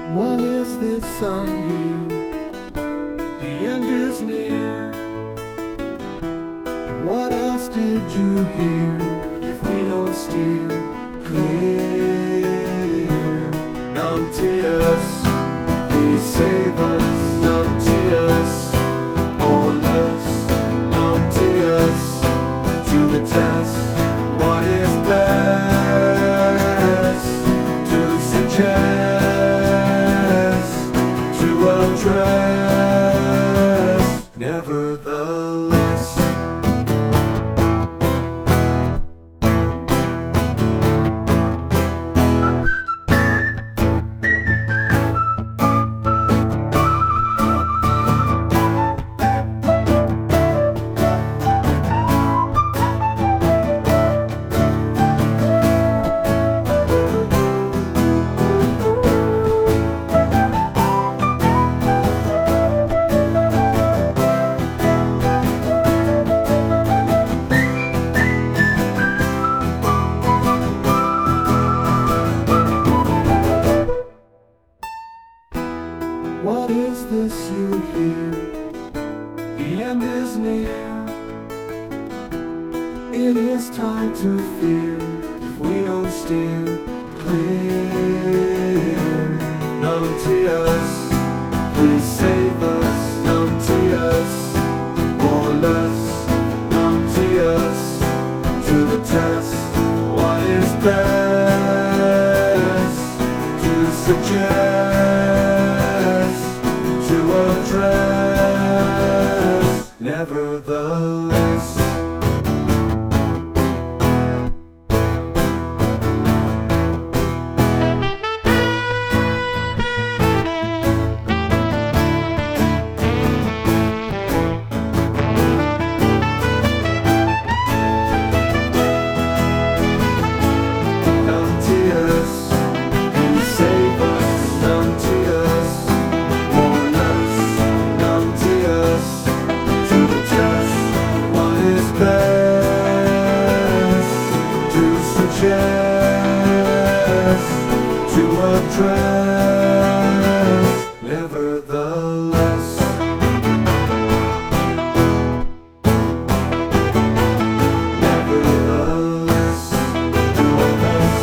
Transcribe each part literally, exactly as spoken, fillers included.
What is this on you? The end is near. What else did you hear? If we don't steer clear, numb tears, please save us. Numb tears, hold us. Numb tears, to the test. What is best to suggest, to address? Nevertheless, what is this you hear? The end is near. It is time to fear if we don't steer clear. Numb tears, please save us. Numb tears, or less. Numb tears, to the test. What is best to suggest, to address? Nevertheless, numb tears, please save us. Numb tears, or less. Numb tears, to the test. What is best to suggest, to address? Nevertheless, nevertheless, do our best.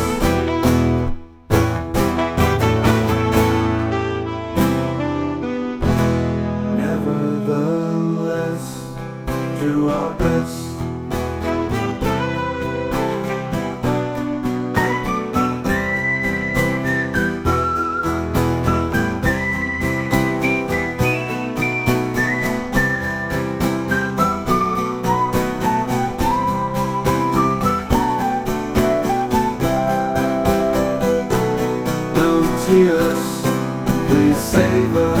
Nevertheless, do our best. Numb tears, please save us.